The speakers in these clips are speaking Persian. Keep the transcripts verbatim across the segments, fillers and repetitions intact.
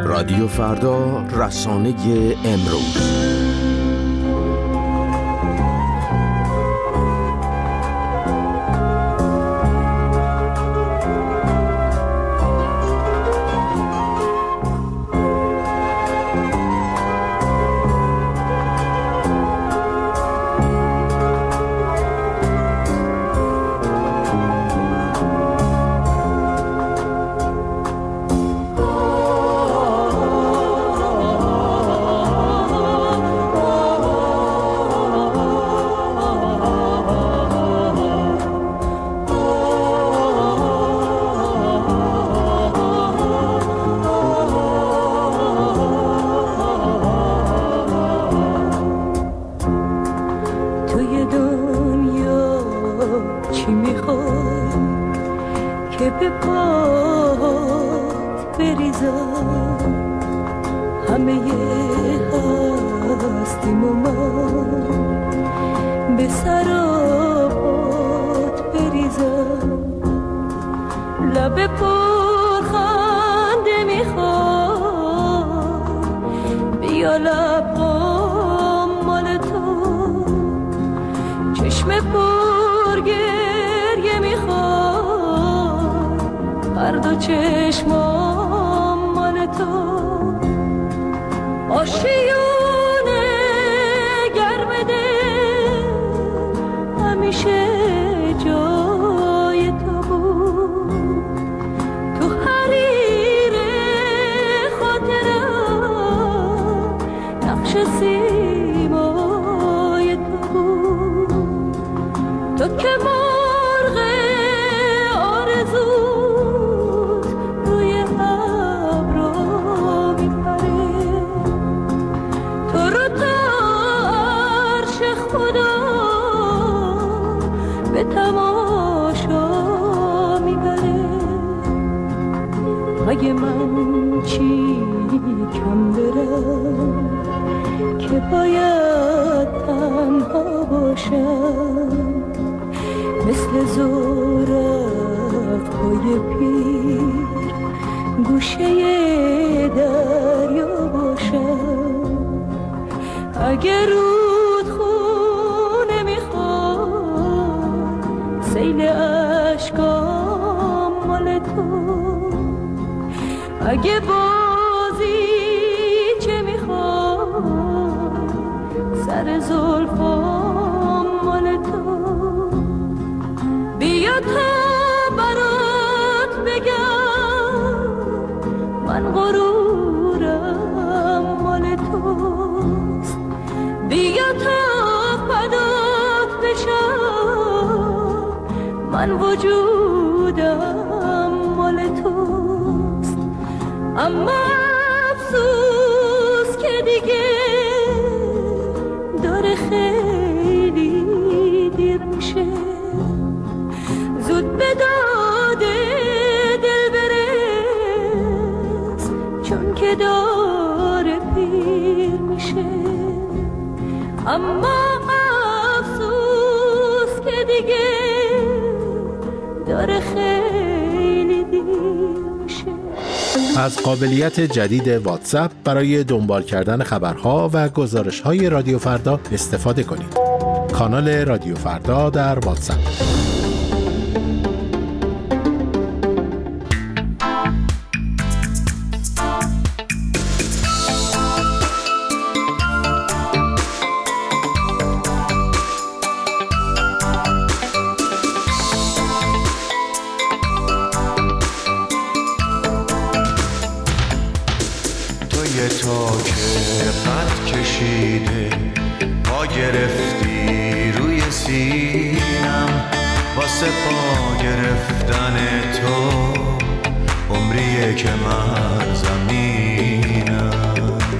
رادیو فردا، رسانه امروز. اگه بازی چه میخواد سر زلفام مال تو، بیا تا برات بگم من غرورم مال توست، بیا تا فدات بشم من وجودم مال توست. اما افسوس که دیگه داره خیلی دیر میشه، زود به داد دل برس چون که داره پیر میشه. اما افسوس که دیگه داره خیلی دیر میشه. از قابلیت جدید واتساپ برای دنبال کردن خبرها و گزارش‌های رادیو فردا استفاده کنید. کانال رادیو فردا در واتساپ. تا که قد کشیده پا گرفتی روی سینم، واسه پا گرفتن تو عمریه که من زمینم.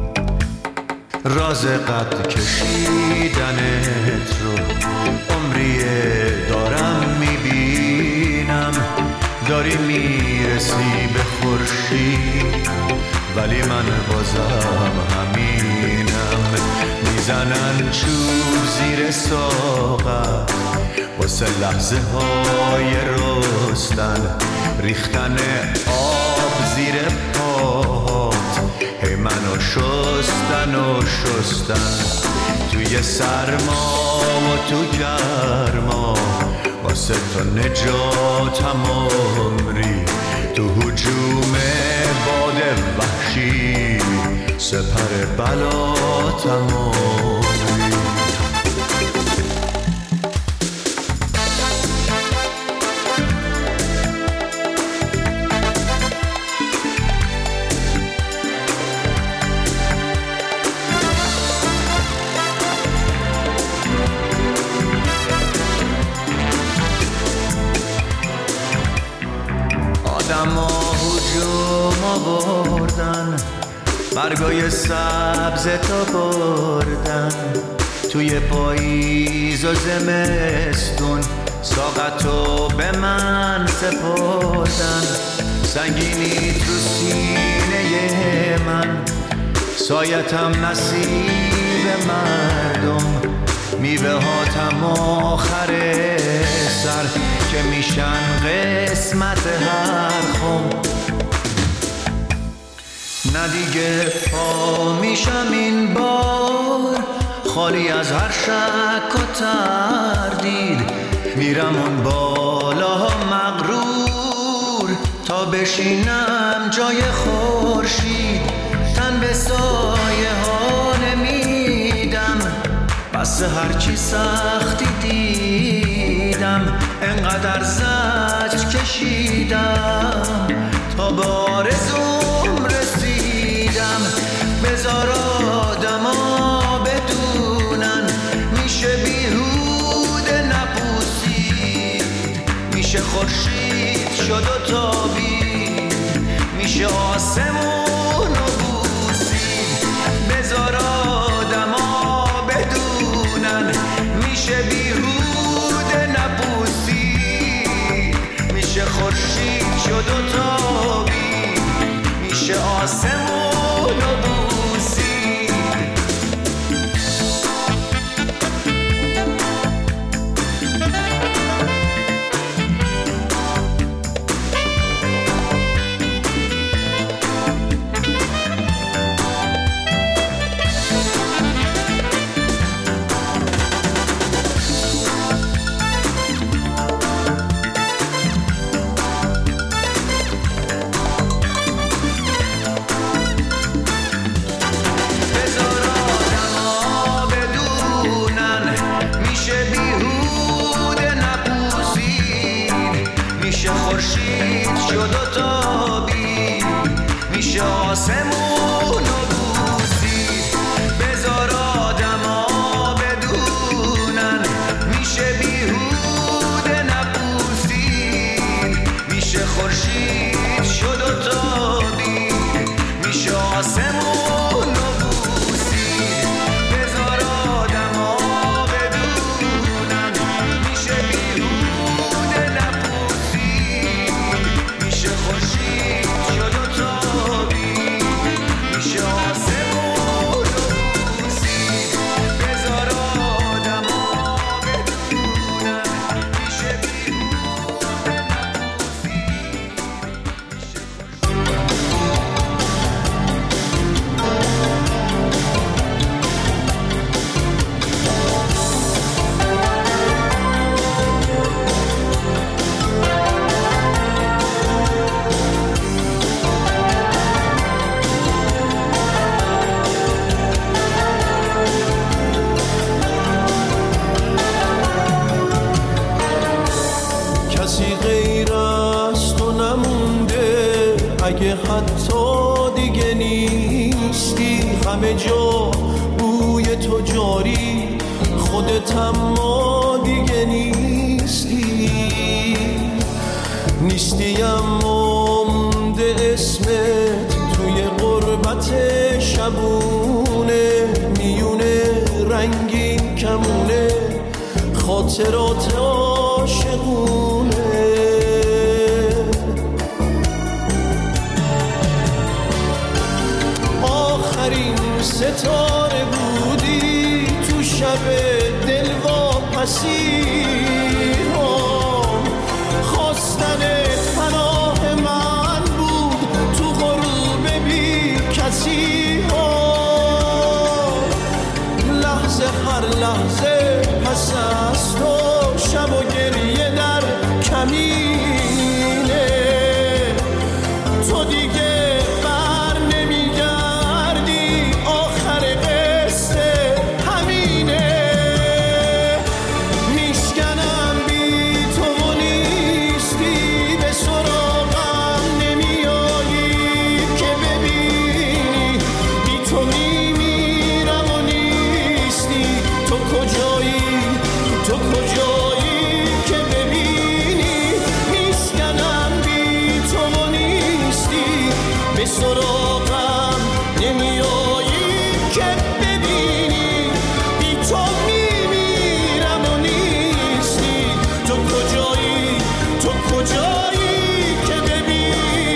راز قد کشیدنت رو عمریه دارم میبینم، داری میرسی به خورشید ولی من بازم همینم. میزنن چوب زیر ساقم واسه لحظه های رستن، ریختن آب زیر پا و شستن و شستن، توی سرما و تو گرما، واسه تو نجاتم عمری، تو هجوم باد وحشی سپر بلاتم عمری. برگای سبز تا بردن، توی پاییز و زمستون ساقتو به من سپردن، سنگینی تو سینه من، سایتم نصیب مردم، میوه هاتم آخر سر که میشن قسمت هر خم. نه دیگه پا میشم این بار خالی از هر شک و تردید، میرم اون بالا مغرور تا بشینم جای خورشید، تن به سایه ها نمیدم، بس هرچی سختی دیدم، انقدر زجر کشیدم تا به آرزوم رسیدم. بذار آدما بدونن میشه بیهوده نپوسید، میشه خورشید شد و تابید، میشه آسمون و بوسید. بذار آدما بدونن میشه بیهوده نپوسید، میشه خورشید شد و تابید، میشه آسمون و بوسید. اگه حتی دیگه نیستی، همه جا بوی تو جاری، خودت اما دیگه نیستی. نیستی اما مونده اسمت توی غربت شبونه، میونه رنگین کمونه خاطرات عاشقونه. ستاره بودی تو شب دلواپسی ها، خواستنت پناه من بود تو غروب بی کسی ها. نمیایی که ببینی بی تو میمیرم و نیستی تو کجایی تو کجایی که ببینی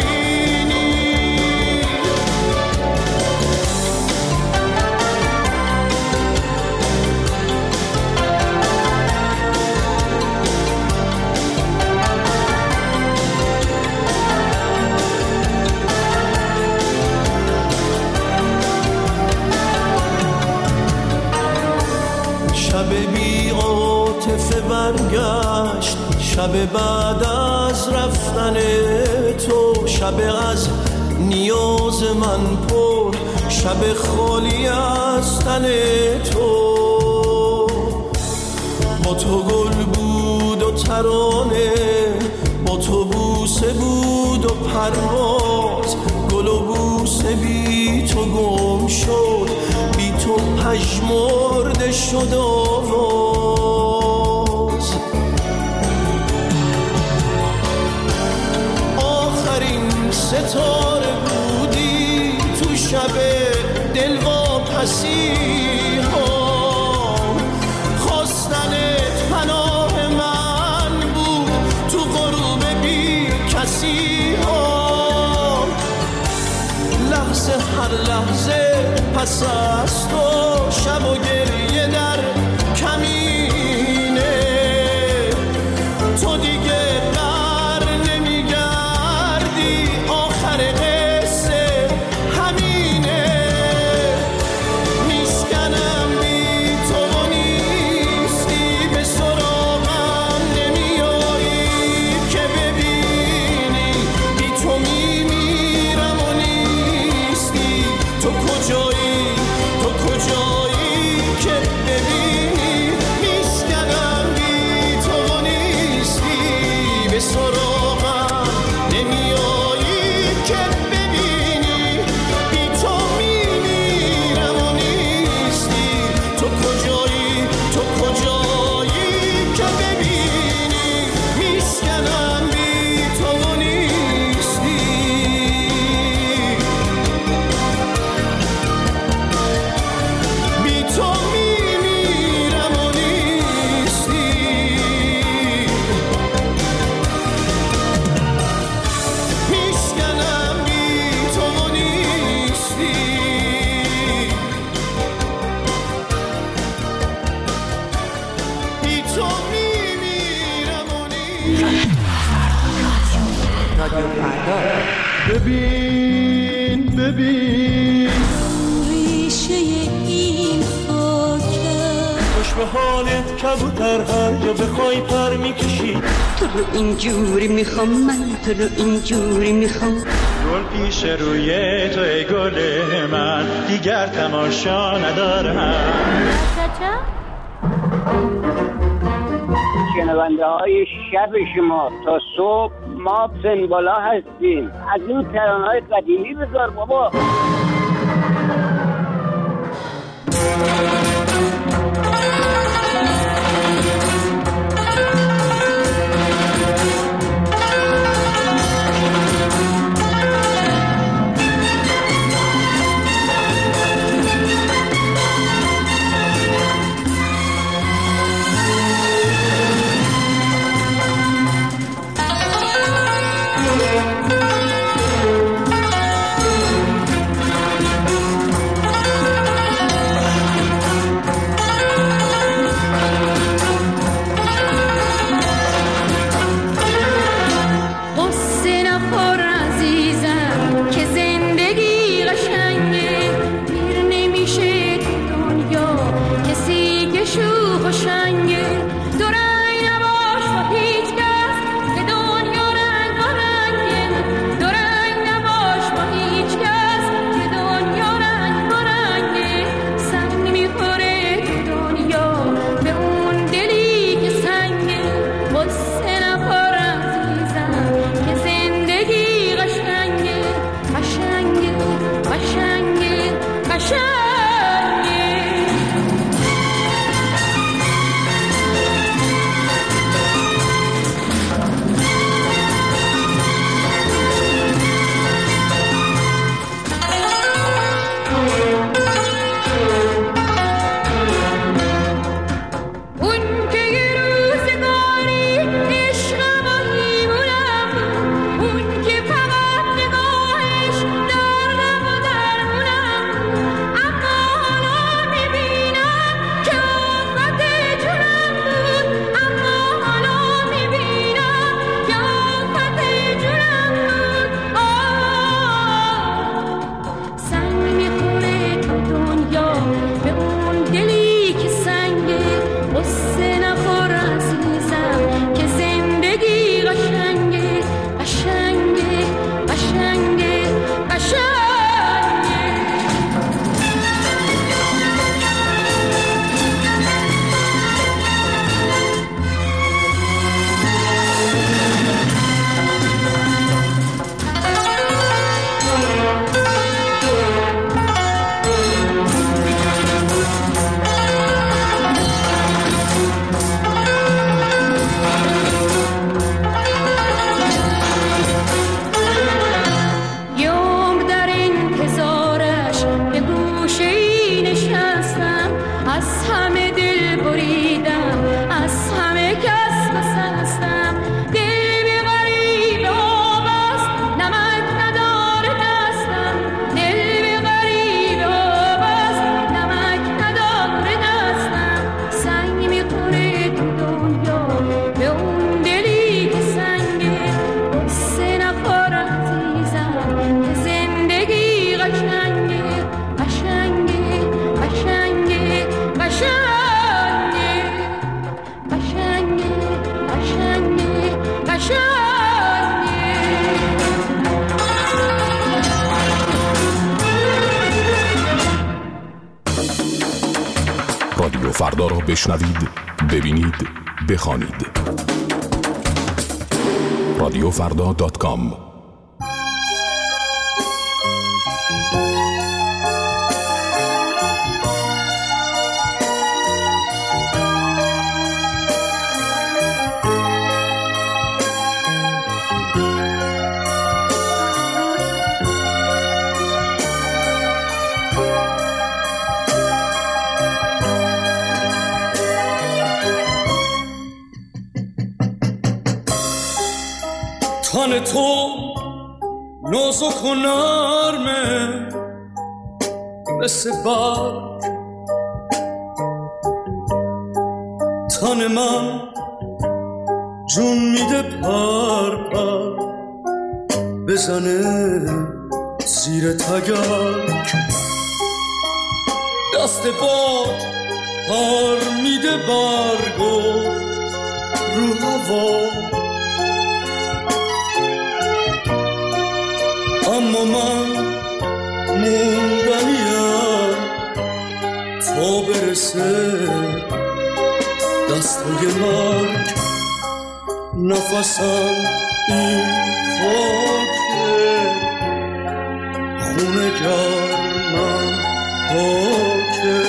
شب بی عاطفه برگشت شب بعد از رفتن تو شب از نیاز من پر شب خالی از تن تو با تو گل بود و ترانه با تو بوسه بود و پرواز گل و بوسه بی تو گم شد بی تو پژمرده شد آواز آخرین ستاره بودی تو شب دلواپسی ها خواستنت پناه من بود تو غروب بی کسی ها لحظه هر لحظه پس از تو شب و گریه در کمینه تو دیگه بر نمیگردی آخر قصه همینه میشکنم بی تو و نیستی به سراغم نمیایی که ببینی بی تو میمیرم و نیستی تو کجایی تو کجایی که ببینی میشکنم بی تو و نیستی به سراغم نمیایی که ببینی بی تو میمیرم و نیستی تو کجایی تو کجایی که ببینی میشکنم بی تو و نیستی بی تو میمیرم و نیستی میشکنم بی تو و نیستی بی تو میمیرم و نیستی ببین ببین ریشه این خاکه خوش به حالت کبوتر هر جا بخوای پر میکشی تو رو اینجوری میخوام من تو رو اینجوری میخوام گل پیش روی تو ای گل من دیگر تماشا ندارم شنونده های شب شما تا صبح ما پنبالا هستیم از اون ترانه های قدیمی بذار بابا فردا را بشنوید، ببینید، بخوانید. رادیو فردا دات کام. تن تو نازک و نرمه مثل برگ، تن من جون میده پر پر بزنه زیر تگرگ، دست باد پر میده برگو رو هوا، اما من موندنیم تا برسه دستای مرگ، نفسم این خاکه، خونه گرمم پاکه،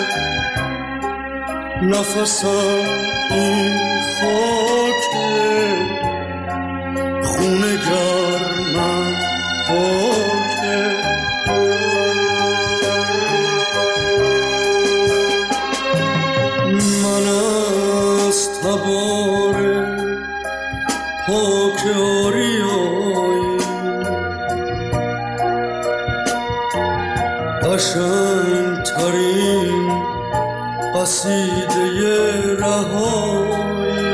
نفسم این خاکه، خونه گرمم پاکه. من از تبار پاک آریایی قشنگ ترین قصیده رهایی،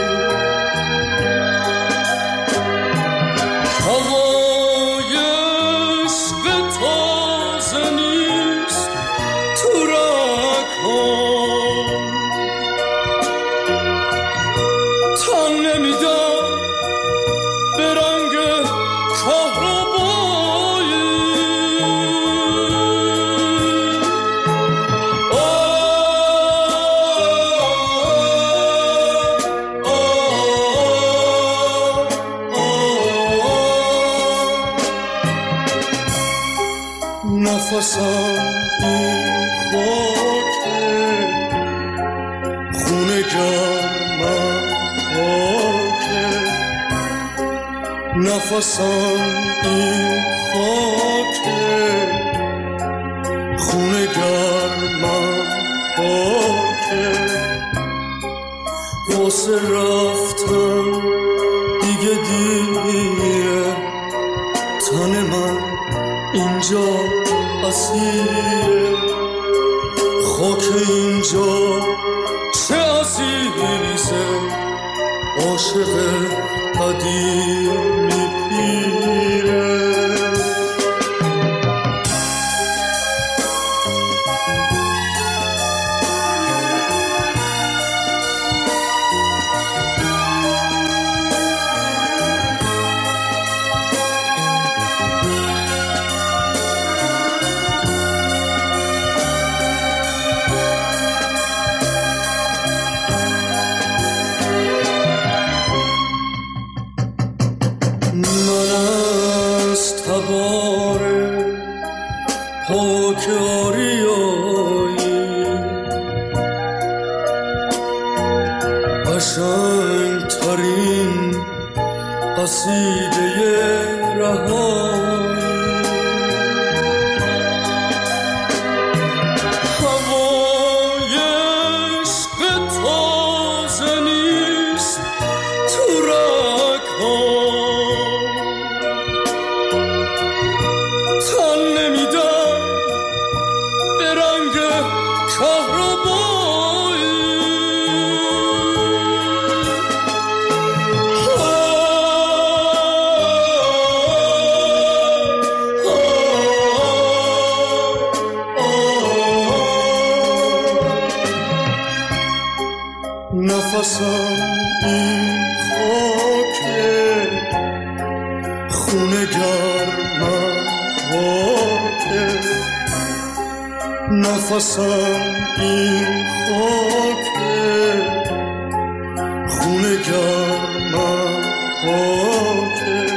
نفسم این خاکه، خونه گرمم پاکه، نفسم این خاکه، خونه گرمم پاکه، واسه رفتم دیگه دیگه تن من اینجا اسیره، خاک اینجا چه عزیزه، عاشق قدیمی پیره. قشنگ ترین قصیده رهایی، هوای عشق تازه نیست تو رگ‌ها، تن نمیدم به رنگ کهربایی، نفسم این خاکه، خونه گرمم پاکه، نفسم این خاکه، خونه گرمم پاکه،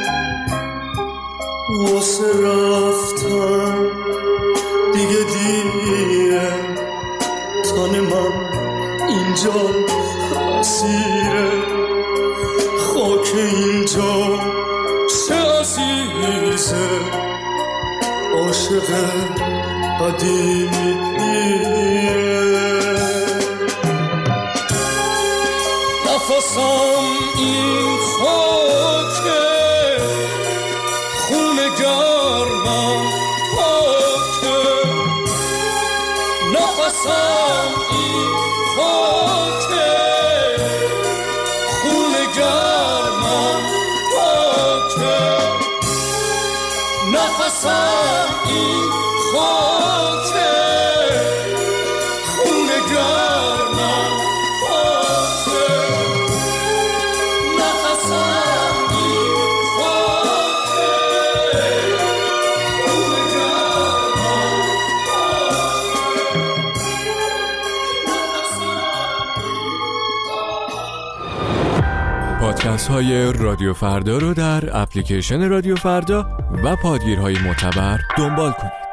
واسه رفتن دیگه دیره، تن من اینجا اسیره، خاک اینجا چه عزیزه، عاشق قدیمی پیره. نفسم این خاکه، خون گرمم پاکه، نفسم این خاکه، خون گرمم پاکه، نفسم این خاکه، خون گرمم پاکه، نفسم این خاکه، خون گرمم پاکه. پادکست های رادیو فردا رو در اپلیکیشن رادیو فردا و پادگیرهای معتبر دنبال کنید.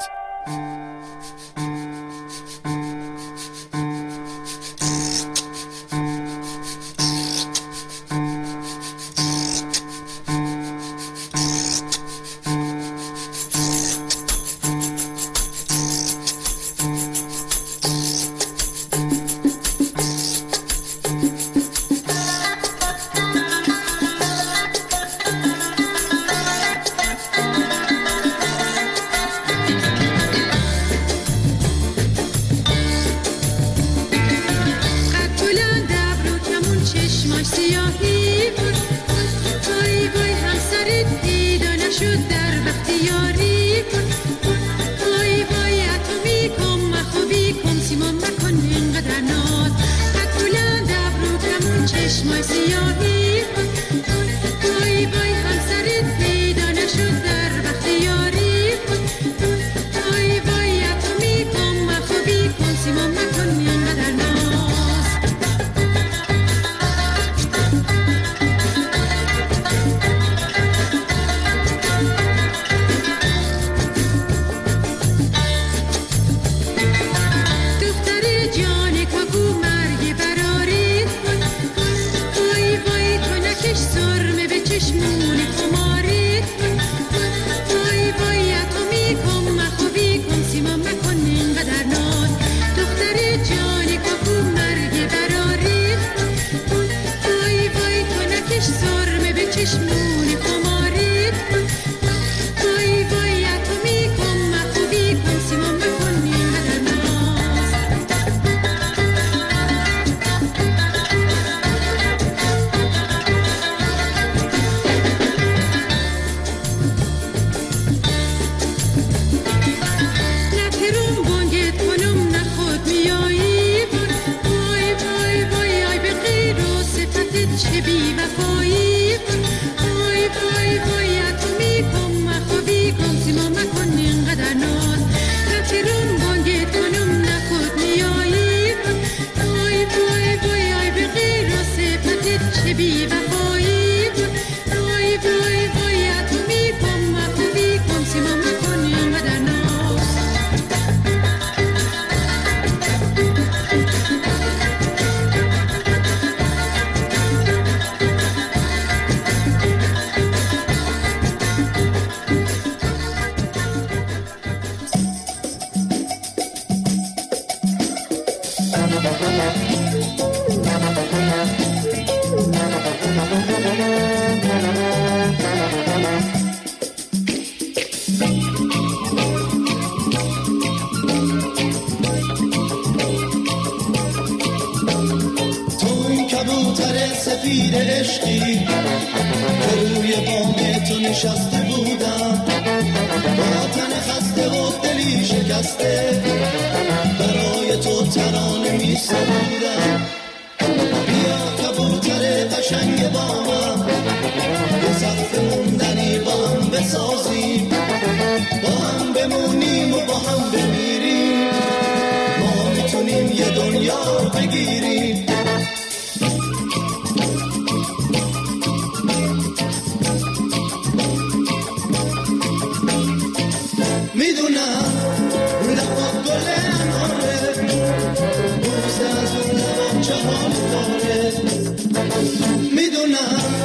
سفید عشقی که روی بام تو نشسته بودم، با تن خسته و دلی شکسته برای تو ترانه می سرودم. بیا کبوتر قشنگ بامم، یه سقف موندنی با هم بسازیم، با هم بمونیم و با هم بمیریم.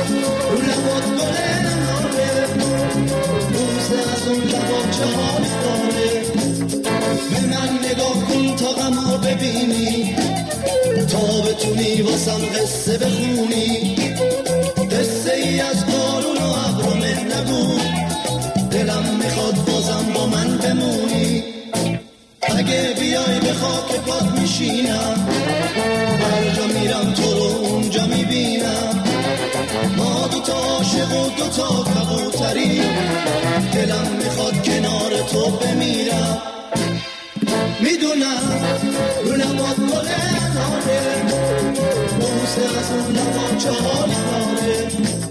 رو لبات گل ناره بوسه از اون لبات چه حال داره به من نگاه کن تا غمو ببینی تا بتونی واسم قصه بخونی قصه ای از بارون و ابر و مه نگو دلم میخواد بازم با من بمونی اگه بیای به خاک پات میشینم هر جا میرم تو رو اونجا میبینم ما دوتا عاشق و دوتا کبوتری دلم میخواد کنار تو بمیرم میدونم رو لبات گل ناره بوسه از اون لبات چه حالی داره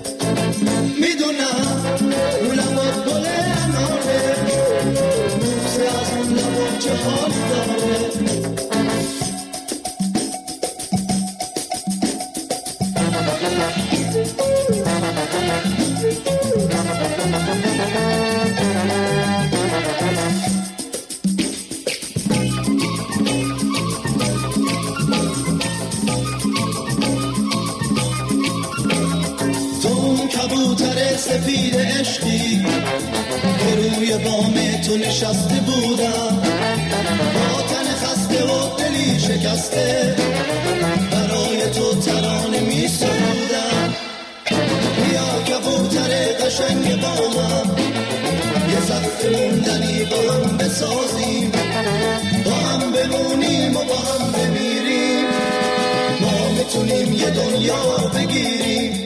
میدونم رو لبات گل ناره بوسه از اون لبات چه حالی داره کبوتر سفید عشقی که روی بام تو نشسته بودم با تن خسته و دلی شکسته برای تو ترانه می سرودم بیا کبوتر قشنگ بامم یه سقف موندنی با هم بسازیم با هم بمونیم و با هم بمیریم ما میتونیم یه دنیا بگیریم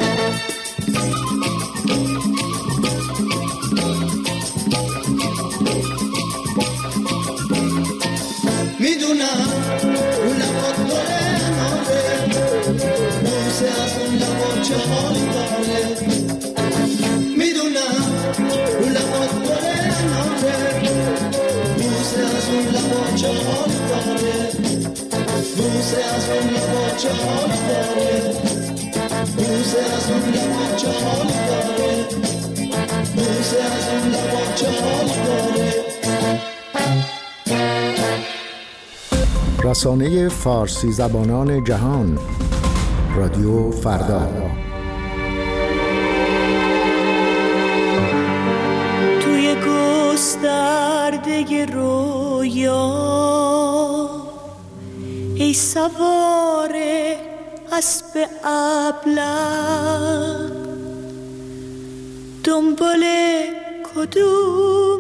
میدونم اون لبات گل ناره بوسه از اون لبات چه حالی داره میدونم اون لبات گل ناره بوسه از اون لبات چه حالی داره بوسه از اون لبات چه حالی داره بوسه از اون لبات چه حالی داره بوسه از اون لبات چه حالی داره رسانه فارسی زبانان جهان رادیو فردا توی گسترده رویا ای سوار اسب ابله دنبال کدوم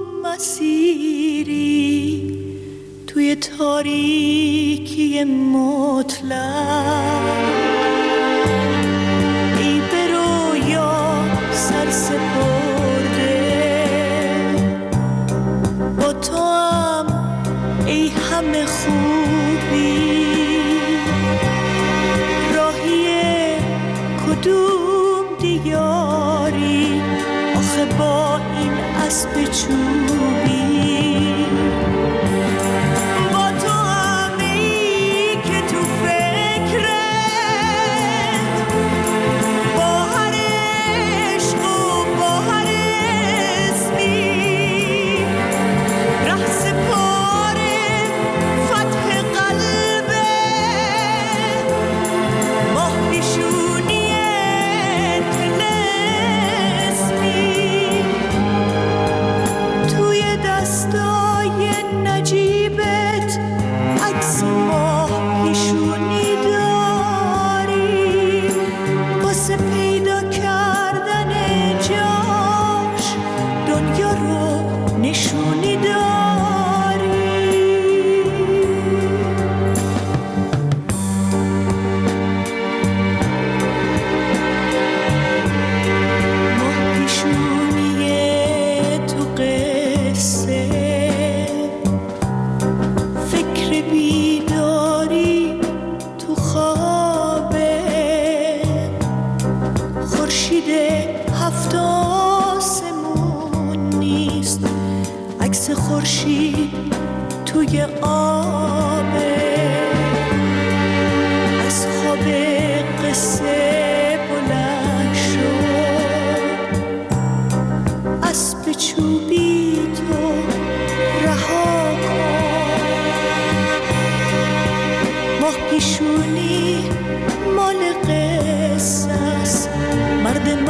مسیری توی تاریکی مطلق ای به رویا سر سپرده با تو هم ای همه خوبی راهی کدوم دیاری آخه با این اسب چوبی خورشید توی آبه از خواب قصه بلند شد اسب چوبی تو رها کن ماه پیشونی مال قصه است مرد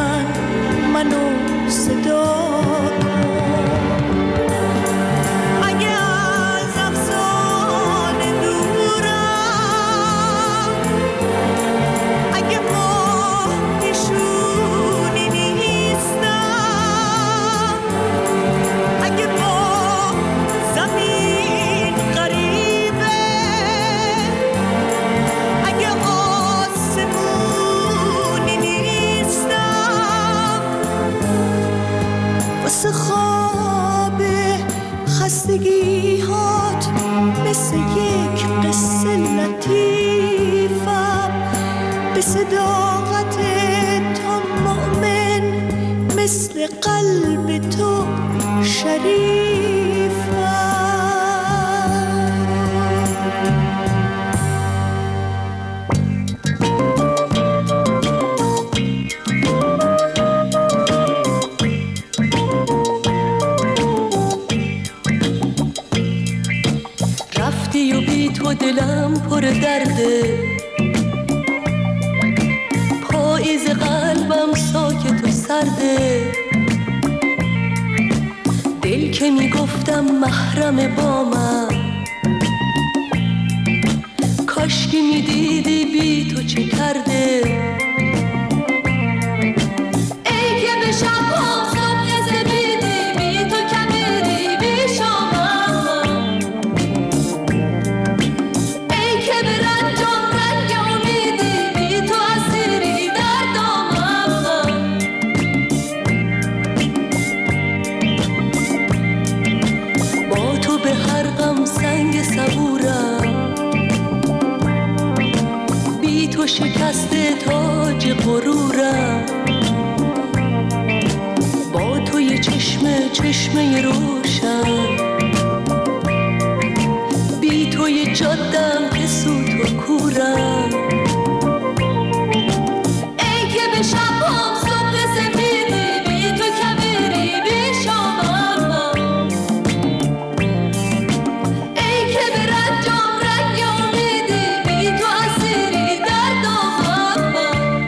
تو دلم پر درده، پاییز قلبم ساکت و سرده. دل که میگفتم محرم با من، کاشکی میدیدی بی تو چه کرده. ای که به شب هم صبح زمیدی، بی تو کمیدی بی شامم. ای که به رنجم رنگ امیدی، بی تو اسیری در دامم. با تو به هر غم سنگ صبورم، بی تو شکسته تاج غرورم. با تو یه چشمه چشمه روشن، بی تو یه جادم که سوت و کورم. ای که به شب هم صبح سفیدی، بی تو کبیری بی شامم. ای که به رنجم رنگ امیدی، بی تو اسیری در دامم.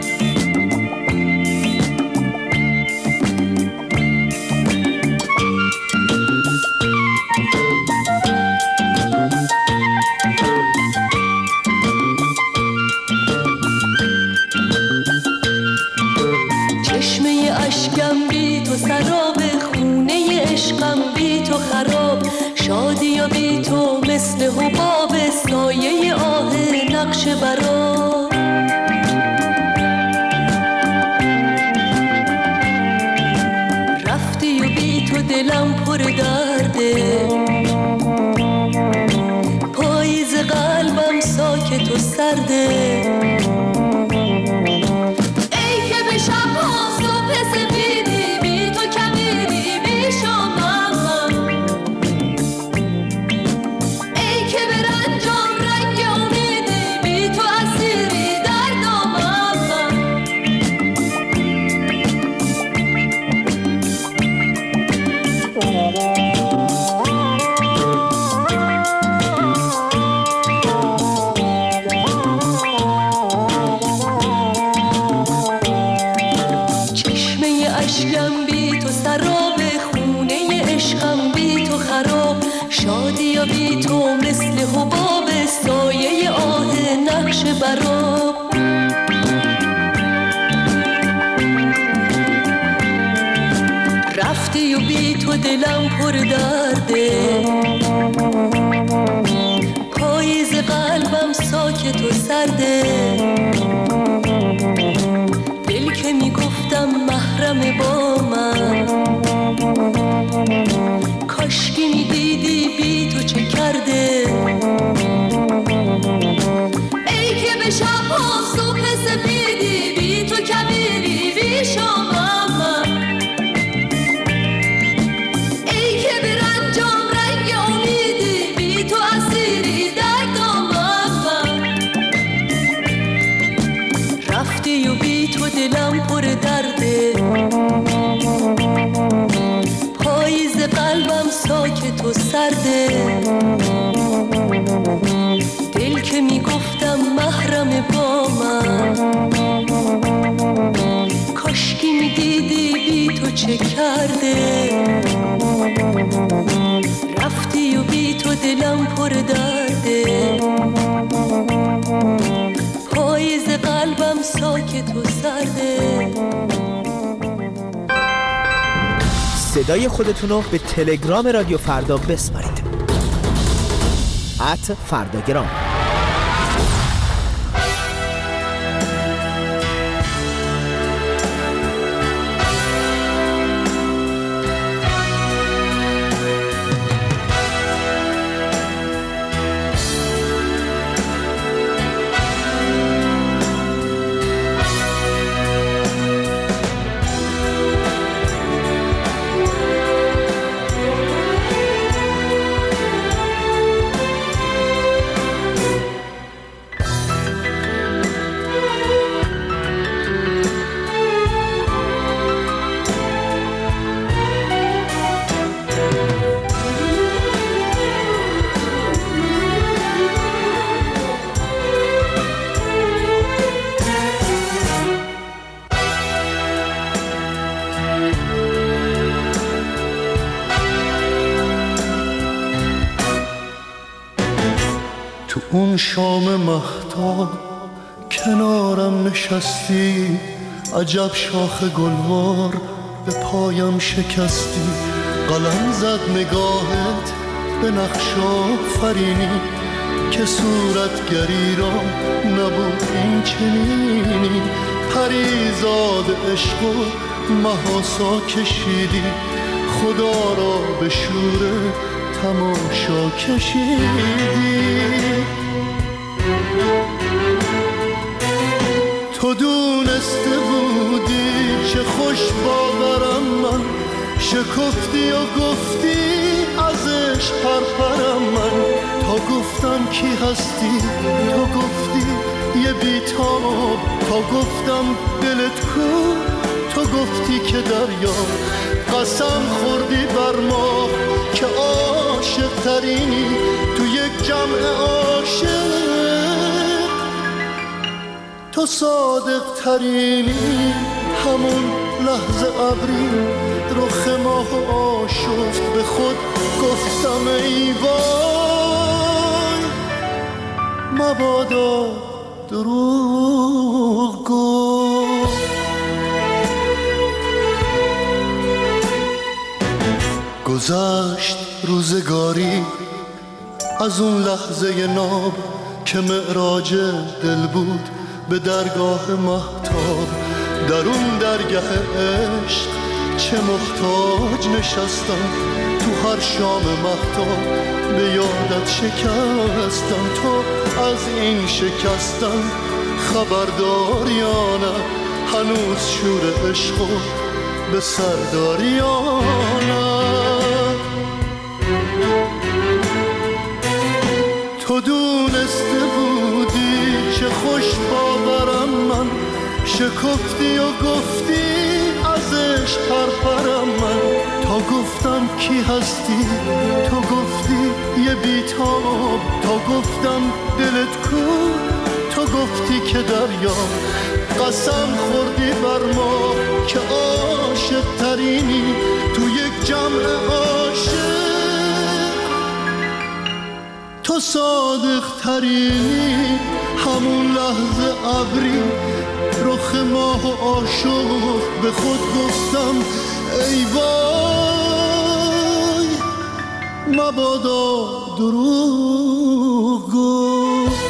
چشمه اشکم بی تو سراب، خونه عشقم بی تو خراب. شادی و بی تو مثل حباب، سایه آه نقش برا. رفتی و بی تو دلم پر درده، پاییز قلبم ساکت و سرده. ای که به شب هم صبح سفیدی، بی تو کمیدی بی شامم. ای که به رنجم رنگ امیدی، بی تو اسیری در دامم. چشمه اشکم بی تو سراب، خونه عشقم بی تو خراب. شادی و بی تو مثل حباب، سایه آه نقش برا. رفتی و بی تو دلم پر درده، پاییز قلبم ساکت و سرده. دل که میگفتم محرم با من، کاشکی میدیدی بی تو چه کرده. ای که به شب هم صبح سفیدی، بی تو کبیری بی شامم. ای که به رنجم رنگ امیدی، بی تو اسیری در دامم. رفتی و بی تو دلم پر درده، پاییز قلبم ساکت و سرده. دل که میگفتم محرم با من، کاشکی میدیدی بی تو چه کرده. رفتی و بی تو دلم پر درده، پاییز قلبم ساکت و سرده. صدای خودتون رو به تلگرام رادیو فردا بسپارید. ات فرداگرام. تو اون شام مهتاب کنارم نشستی، عجب شاخ گلوار به پایم شکستی. قلم زد نگاهت به نقش آفرینی که صورتگری را نبود این چنینی. پریزاد عشق و محاسا کشیدی، خدا را به شور تماشا کشیدی. تو دونسته بودی چه خوش باورم من، شکفتی و گفتی ازش پرپرم من. تا گفتم کی هستی تو گفتی یه بیتاب، تا گفتم دلت کو تو گفتی که دریا. قسم خوردی بر ما که عاشق ترینی تو یک جمع عاشق، تو صادق ترینی. همون لحظه ابری رخ ماه آشفت، به خود گفتم ای وای مبادا دروغ گفت. گذشت روزگاری از اون لحظه ناب که معراج دل بود به درگاه مهتاب. در اون درگاه عشق چه محتاج نشستم، تو هر شام مهتاب به یادت شکستم. تو از این شکستم خبردار یا نه، هنوز شور عشقو به سردار یا نه. تو دونسته بودی چه خوش باورم من، شکفتی و گفتی ازش پرپرم من. تا گفتم کی هستی تو گفتی یه بیتاب، تا گفتم دلت کو تو گفتی که دریا. قسم خوردی بر ما که عاشق ترینی تو یک جمع عاشق، تو صادق ترینی. همون لحظه ابری رخ ماه و عاشق، به خود گفتم ای وای مبادا دروغ گفت.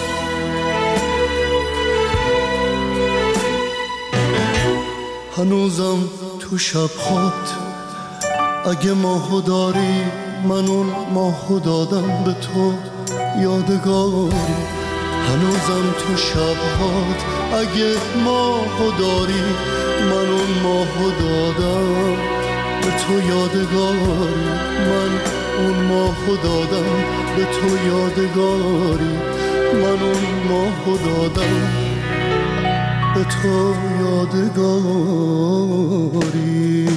هنوزم تو شب‌هات اگه ماهو داری، من اون ماهو دادم به تو یادگاری. هنوزم تو شب‌هات اگه ماهو داری، من اون ماهو دادم به تو یادگاری. من اون ماهو دادم به تو یادگاری. من اون ماهو دادم به تو یادگاری.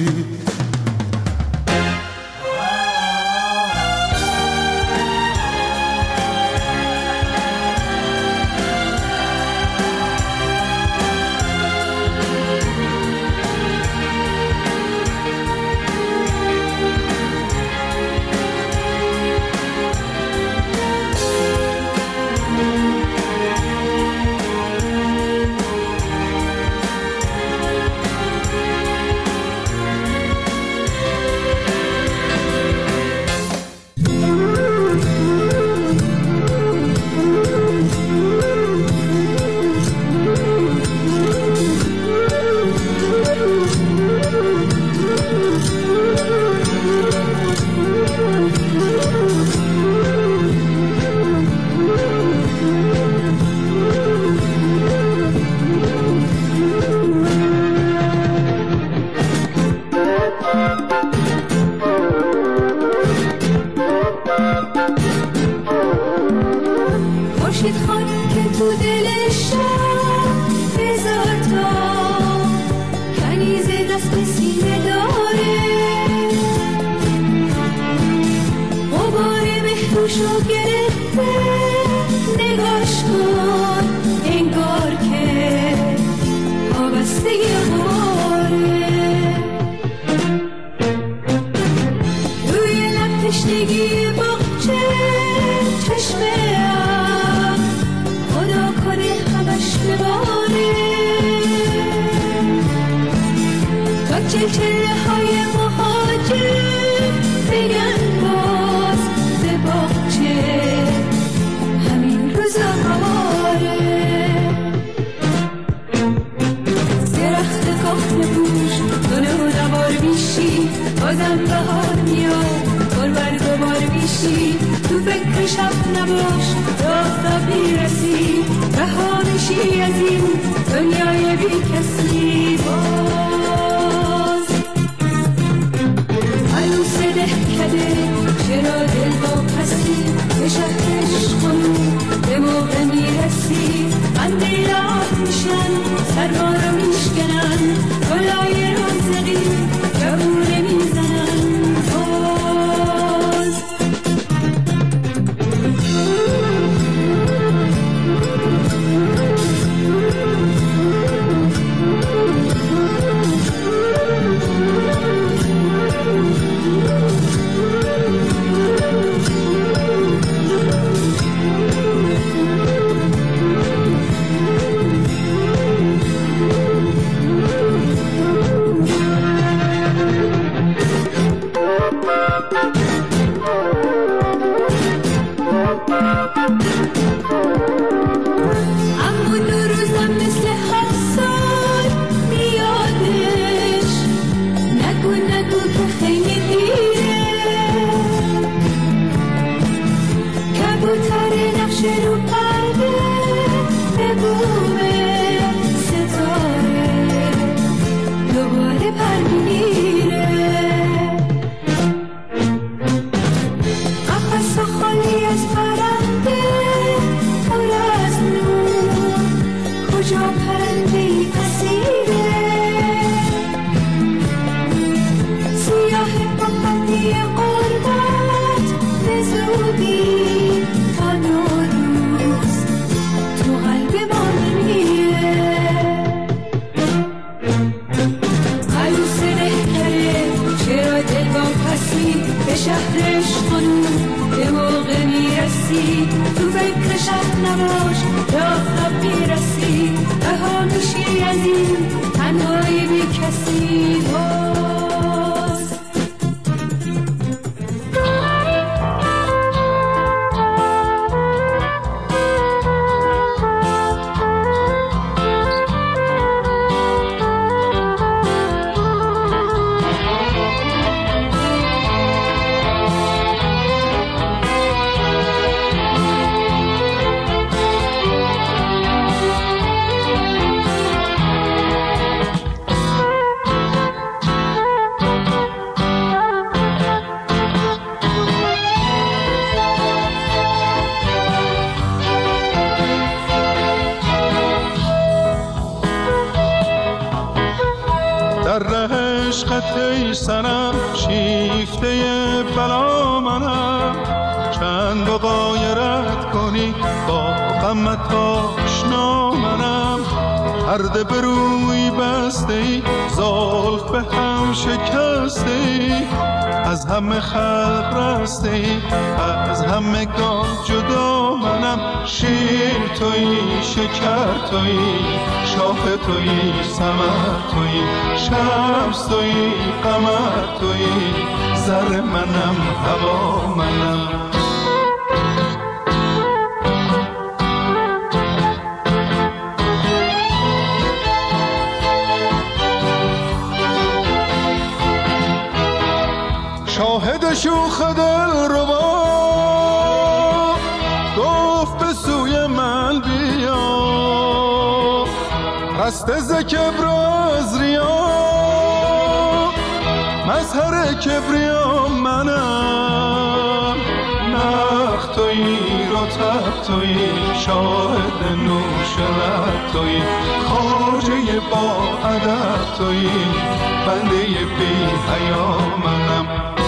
تشنگی باغچه چشم چلچله های مهاجر بگن باز به باغچه همین روزا باره. درخت کهنه پوش دونه و نوار میشی، بازم بهار میاد بار بر دوبار میشی. تو فکر شب نباش راه میرسی، رها میشی از این دنیای بی کسی. باز عروس دهکده چرا دل واپسی، به شهرش خونو به موقع میرسی. قندیلات میشن سرما رو میشکنن، گلای رازقی جوونه میزنن. باز سنم شیفته بلا منم، چند بغایرت کنی با غمت آشنا منم. پرده به روی بسته ای، زلف به هم شکسته ای، از همه خلق رسته ای، از همه گان جدا منم. شیر تویی، شکر تویی، شاه تویی، ثمر تویی، شمس تویی، قمر تویی، زر منم، هوا منم. شاهد شوخ دل ربا گفت به سوی من بیا، رسته ز کبر از ریا، مظهر کبریا منم. نخ تویی، رطب تویی، شاهد نوش لب تویی، خواجه با ادب تویی، بنده بی حیا منم.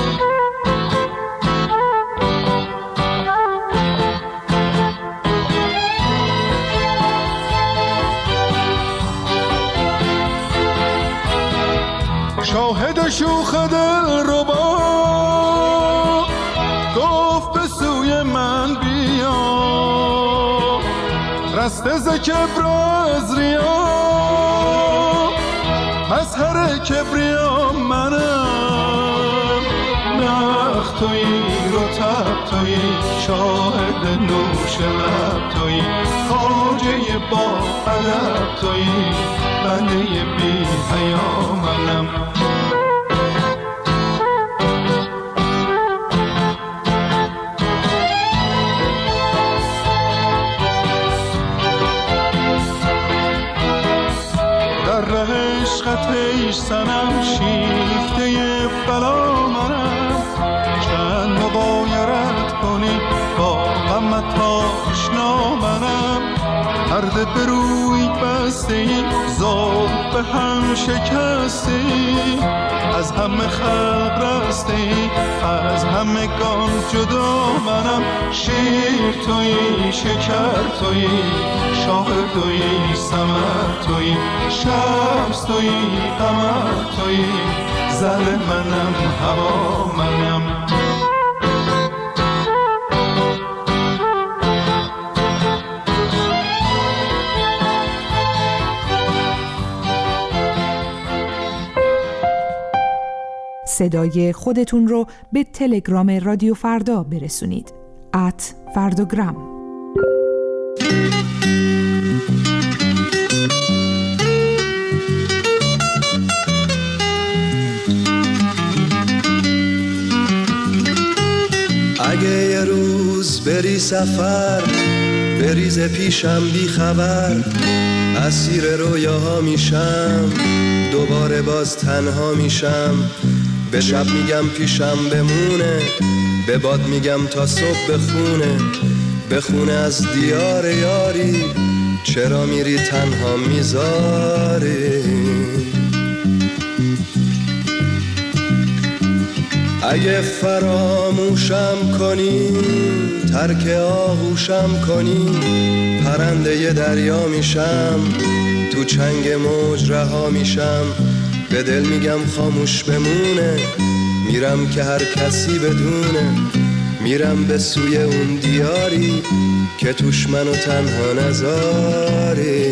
شاهد شوخ دل ربا گفت به سوی من بیا، رسته ز کبر از ریا، مظهر کبریا منم، نخ تویی رطب تویی شاهد نوش لب تویی، خواجه با ادب تویی بنده بی حیا منم. عشقت سنم شیفته بلا منم، چند مبایرت کنی با غمت آشنا منم. هر ده بروی بسته ای زود به هم شکسته ای، از همه خلق رسته ای از همه گان جدا منم. شیر تویی شکر تویی شاه تویی ثمر تویی، شمس تویی قمر تویی زل منم هوا منم. صدای خودتون رو به تلگرام رادیو فردا برسونید. ات فردوگرام. اگه یه روز بری سفر بریز پیشم بی خبر، اسیر رویاها میشم دوباره باز تنها میشم. به شب میگم پیشم بمونه، به باد میگم تا صبح بخونه. بخونه از دیار یاری، چرا میری تنها میذاری. اگه فراموشم کنی ترک آغوشم کنی، پرنده ی دریا میشم تو چنگ موج رها میشم. به دل میگم خاموش بمونه، میرم که هر کسی بدونه. میرم به سوی اون دیاری که توش منو تنها نذاری.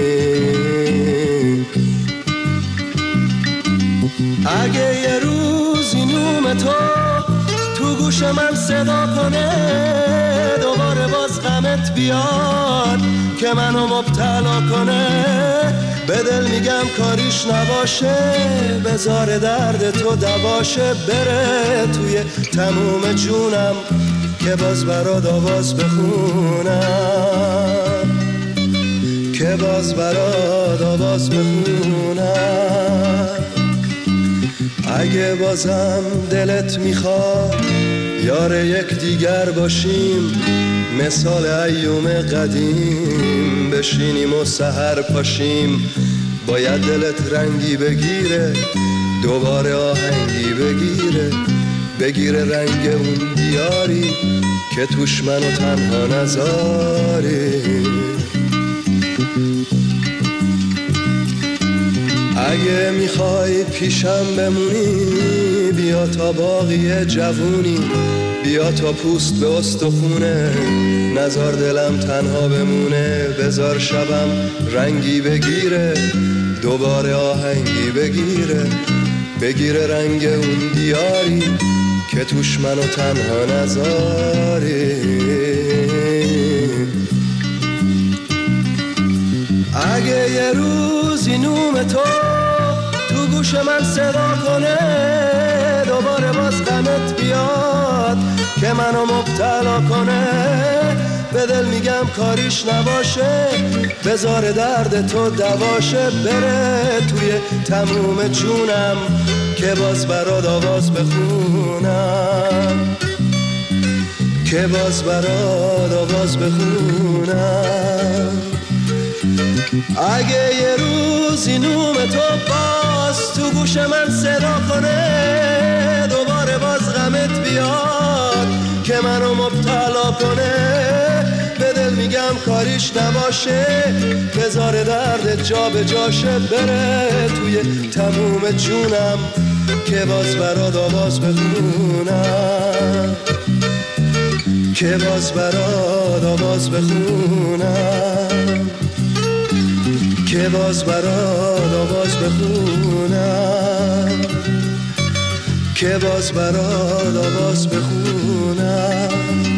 اگه یه روزی نوم تو تو گوش من صدا کنه، دوباره باز غمت بیاد که منو مبتلا کنه. به دل میگم کاریش نباشه، بذار درد تو دواشه. بره توی تموم جونم که باز برات آواز بخونم، که باز برات آواز بخونم. اگه بازم دلت میخواد یار یک دیگر باشیم، مثال ایوم قدیم بشینیم و سحر پاشیم. باید دلت رنگی بگیره دوباره آهنگی بگیره، بگیره رنگ اون دیاری که توش منو تنها نذاری. اگه میخوای پیشم بمونی بیا تا باقی جوونی، بیا تا پوست به استخونه. نزار دلم تنها بمونه، بزار شبم رنگی بگیره دوباره آهنگی بگیره، بگیره رنگ اون دیاری که توش منو تنها نذاری. اگه یه روزی نوم تو تو گوش من صدا کنه، دوباره باز غمت بیاد که منو مبتلا کنه. به دل میگم کاریش نباشه، بذار درد تو دواشه. بره توی تموم جونم که باز برات آواز بخونم، که باز برات آواز بخونم. اگه یه روزی نوم تو باز تو گوش من صدا کنه، دوباره باز غمت بیاد که منو مبتلا کنه. به دل میگم کاریش نباشه، بذار درد جا به جاشه. بره توی تموم جونم که باز برات آواز بخونم، که باز برات آواز بخونم، که که باز برات آواز بخونم، که باز برات آواز بخونم،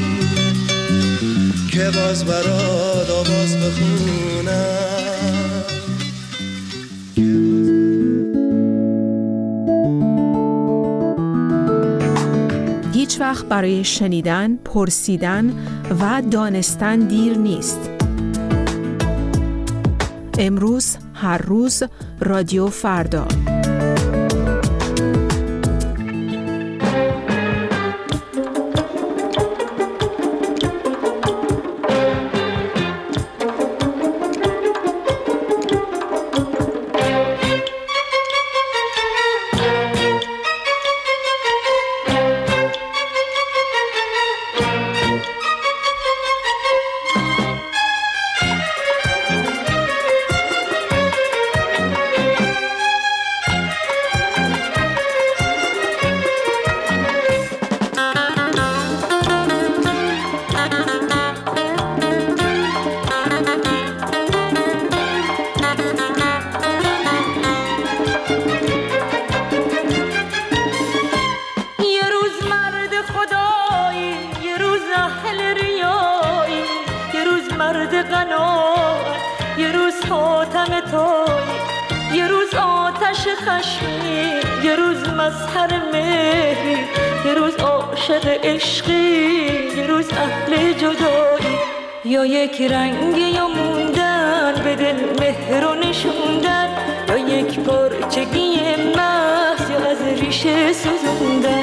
که باز برات آواز بخونم. هیچ وقت برای شنیدن، پرسیدن و دانستن دیر نیست. امروز، هر روز، رادیو فردا. یا یک رنگ یا موندن به دل مهر و نشوندن، یا یک پرچگی محض یا از ریشه سوزوندن.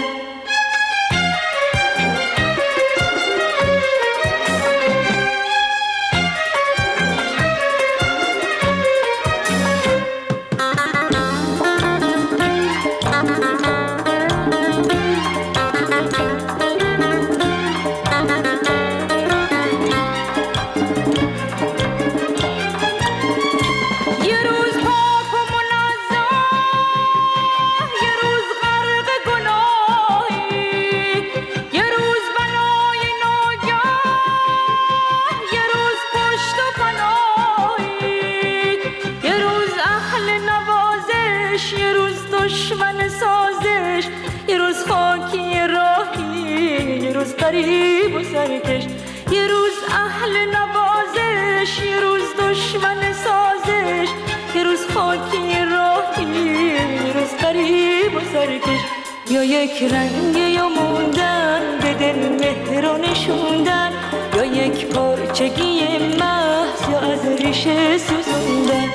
غریب و سرکش، یه روز اهل نوازش، یه روز دشمن سازش، یه روز خاکی راهی، یه روز غریب و سرکش. یا یک رنگ یا موندن به دل مهر و نشوندن، یا یک پرچگی محض یا از ریشه سوزوندن.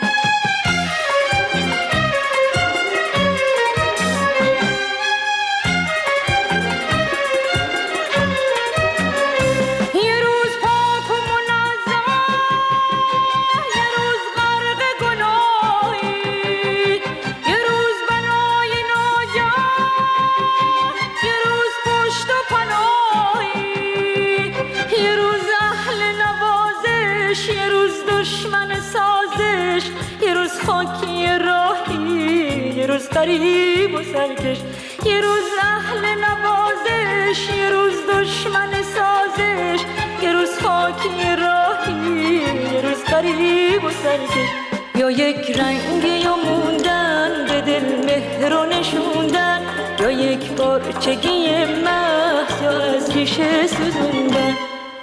غریب و سرکش، یه روز اهل نوازش، یه روز دشمن سازش، یه روز خاکی راهی، یه روز غریب و سرکش. یا یک رنگ یا موندن به دل مهر و نشوندن، یا یک پرچگی محض یا از ریشه سوزوندن.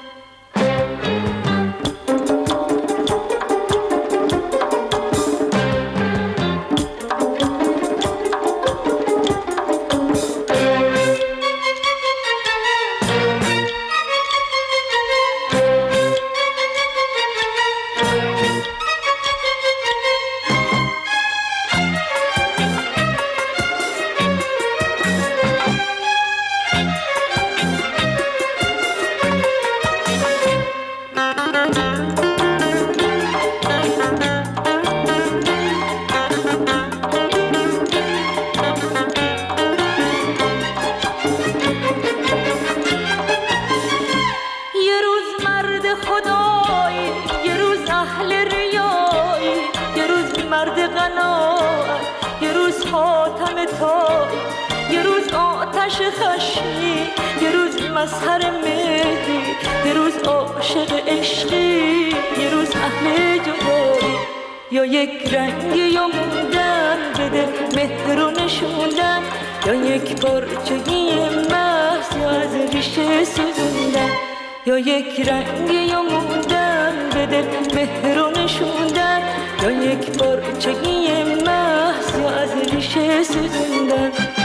مظهر مهری، یه روز عاشق عشقی، یه روز اهل جدایی. یا یک رنگی یا موندن بده مهر رو نشوندن یا یک پارچگی محض یا از ریشه سوزوندن یا یک رنگی یا موندن بده مهر رو نشوندن یا یک پارچگی محض یا از ریشه سوزوندن